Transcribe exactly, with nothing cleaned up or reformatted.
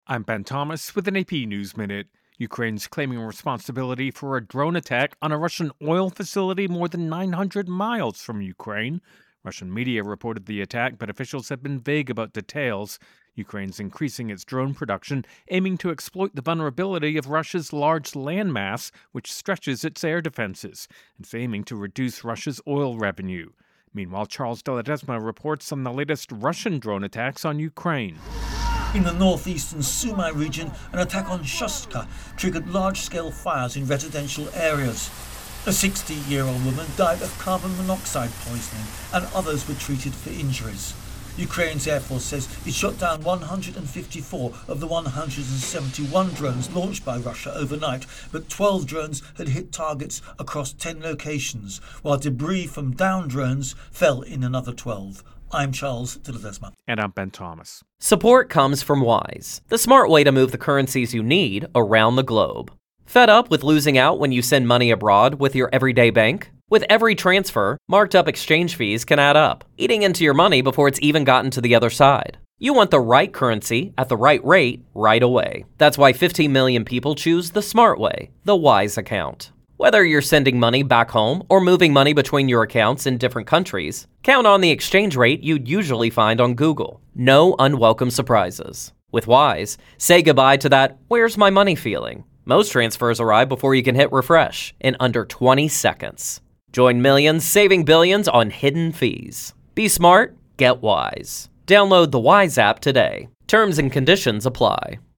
I'm Ben Thomas with an A P News Minute. Ukraine's claiming responsibility for a drone attack on a Russian oil facility more than nine hundred miles from Ukraine. Russian media reported the attack, but officials have been vague about details. Ukraine's increasing its drone production, aiming to exploit the vulnerability of Russia's large landmass, which stretches its air defenses. It's aiming to reduce Russia's oil revenue. Meanwhile, Charles de Ledesma reports on the latest Russian drone attacks on Ukraine. In the northeastern Sumy region, an attack on Shustka triggered large-scale fires in residential areas. A sixty-year-old woman died of carbon monoxide poisoning, and others were treated for injuries. Ukraine's Air Force says it shot down one hundred fifty-four of the one hundred seventy-one drones launched by Russia overnight, but twelve drones had hit targets across ten locations, while debris from downed drones fell in another twelve. I'm Charles de Ledesma. And I'm Ben Thomas. Support comes from Wise, the smart way to move the currencies you need around the globe. Fed up with losing out when you send money abroad with your everyday bank? With every transfer, marked up exchange fees can add up, eating into your money before it's even gotten to the other side. You want the right currency at the right rate right away. That's why fifteen million people choose the smart way, the Wise account. Whether you're sending money back home or moving money between your accounts in different countries, count on the exchange rate you'd usually find on Google. No unwelcome surprises. With Wise, say goodbye to that "where's my money" feeling. Most transfers arrive before you can hit refresh in under twenty seconds. Join millions saving billions on hidden fees. Be smart, get Wise. Download the Wise app today. Terms and conditions apply.